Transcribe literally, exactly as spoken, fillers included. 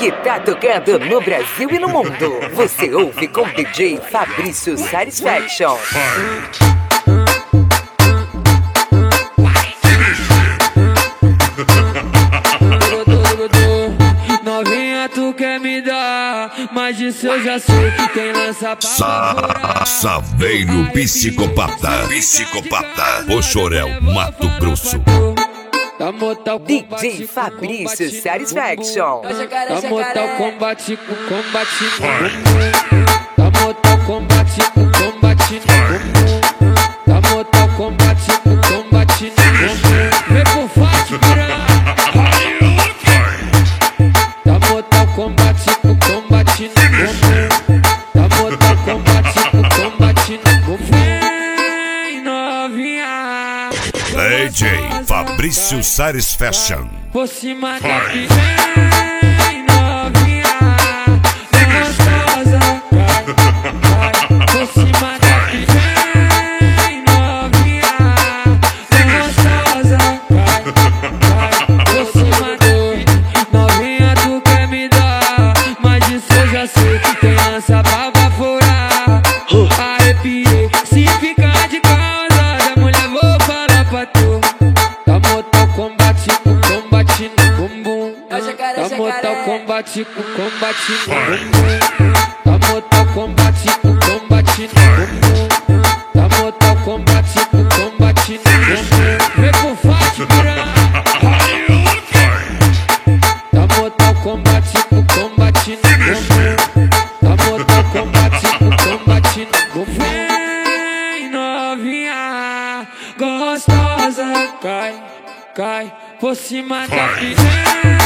que tá tocando no Brasil e no mundo. Você ouve com D J Fabrício Satisfaction. Novinha, tu quer me dar, mas disso eu já sei que tem lança pra Sa Saveiro Psicopata. Psicopata. Pochorel, Mato Grosso. D J Fabrício Satisfaction. Tá mortal combate com combate no bumbum. Tá mortal combate com combate no bumbum. Tá mortal combate com combate no bumbum. Vem pro forte, piranha. Tá mortal combate com combate no bumbum. Tá mortal combate com combate no bumbum. Vem, novinha. D J Fabrício Satisfaction. Por cima da vem, novinha, gostosa, cai, cai. Por cima da vem, novinha, gostosa, cai, cai. Por cima do novinha, tu quer me dar, mas disso eu já sei que tem lança pra baforar. Arrepiei, se ficar de causa, mulher, vou falar pra tu. Tá mortal combate com combate no bumbum. Tá mortal combate com combate no bumbum. Tá mortal combate com combate no bumbum. Tá mortal combate com combate no bumbum. Vem pro forte, piranha. Tá mortal combate com combate no bumbum. Tá mortal combate com combate no bumbum. Vem, novinha, gostosa, cai, cai por cima da piranha.